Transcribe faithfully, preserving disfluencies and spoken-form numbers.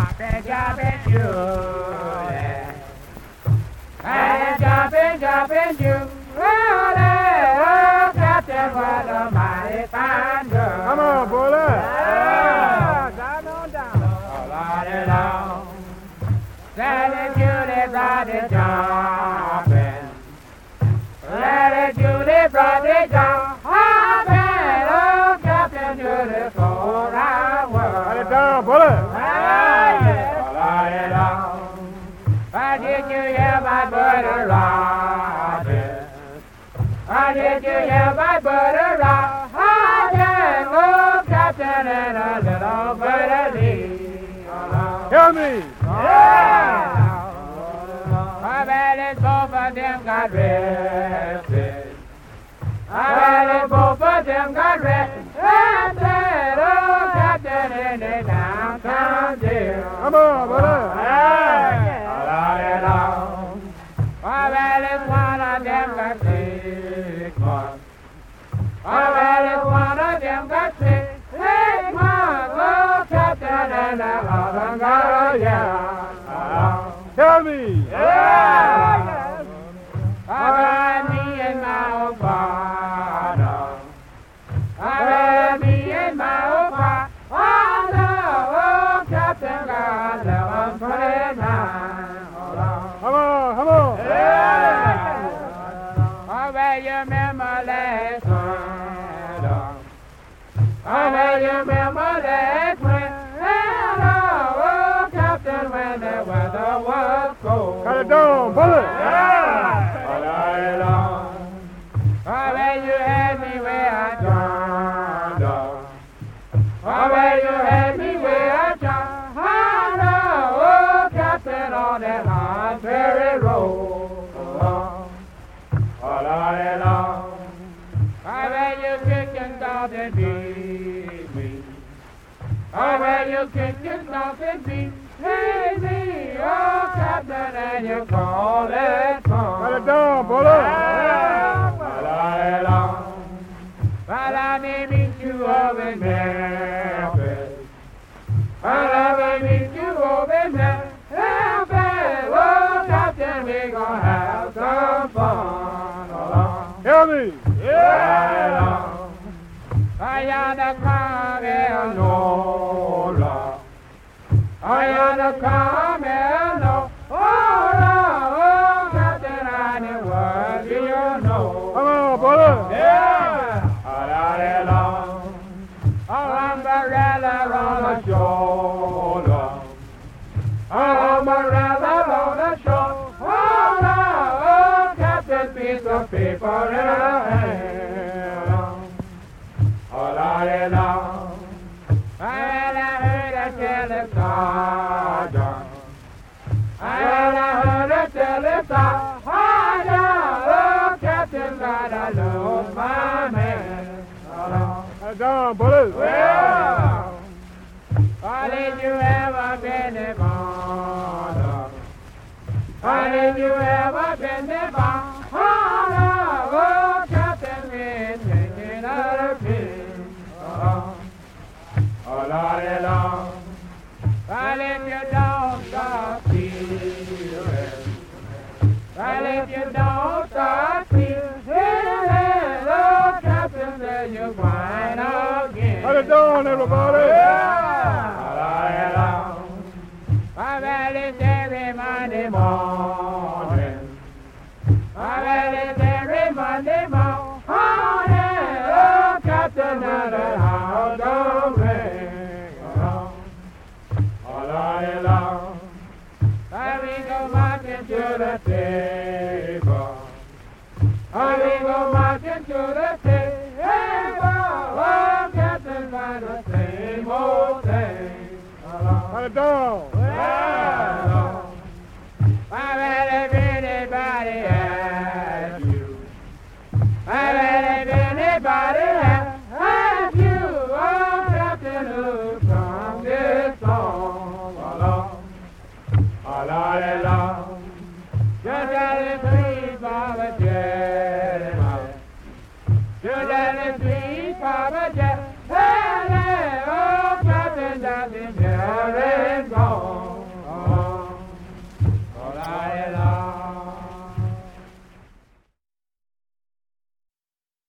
jumping, jumping Julie. And jumping, jumping Julie. Oh, Captain was a mighty fine girl. Come on, boy. Yeah, down on down. All right along. Sally Julie brought it jumping. Sally Julie brought it jumping. Oh, Captain Julie for our world. Cut it down, bullet. All right along. Why did you hear my brother Robin? Why did you hear my brother Robin? Oh, Captain and a little birdie. Tell me. Yeah. I bet it both of them got arrested. I bet it both of them got arrested. Oh, Captain in the downtown jail. Come on, brother. Hey, all right along. I bet it one of them got six months. I bet it one of them got six six months. Oh, Captain and the other got a year. Tell me. Yeah. I bet me and my old father. I bet me and my old father. Oh, Captain got eleven twenty-nine. Come on, come on. Yeah. I bet you remember last winter. I bet you remember last winter. Oh, Captain, when the weather was cold. Cut it down, bullet. Yeah. All right along. I bet you had me where I turned up. I bet you had me where I turned up. Oh, Captain, on that hot prairie road. All right along. I bet you kicked and stomped and beat me. I bet you kicked and stomped and beat me. Oh, Captain, and you call it fun. Cut it down, bullet. All right along. Well, I may meet you over in Memphis. Well, I may meet you over in Memphis. Oh, Captain, we gonna have some fun. Along. Tell me. Yeah. I am the Carmel Nola. I am the Carmel Nola. Oh, Captain, I know what do you know. Come on, bullet. Yeah. All right along. A umbrella on the shoulder. A umbrella on the shoulder. Oh, Captain, piece of paper in her hand. All right along. Well, I heard her tell the sergeant. Well, I heard her tell the sergeant. Oh, Captain, God, I lose my man. Cut it down, bullet. Well, how did you ever been the mother? How did you ever been the mother? Oh, Captain, been thinking of me. All right along. Well, if you don't stop feeling, well, if you don't stop feeling, oh, Captain, then you whine again. Cut it down, everybody. Yeah. All right along. Well, it's every Monday morning. Well, it's every Monday morning. Oh, Captain, now the house don't ring along. All right along. Well, we go marching to the table. Oh, we go marching to the table. Oh, Captain, by the same old thing along. Cut it down. Well,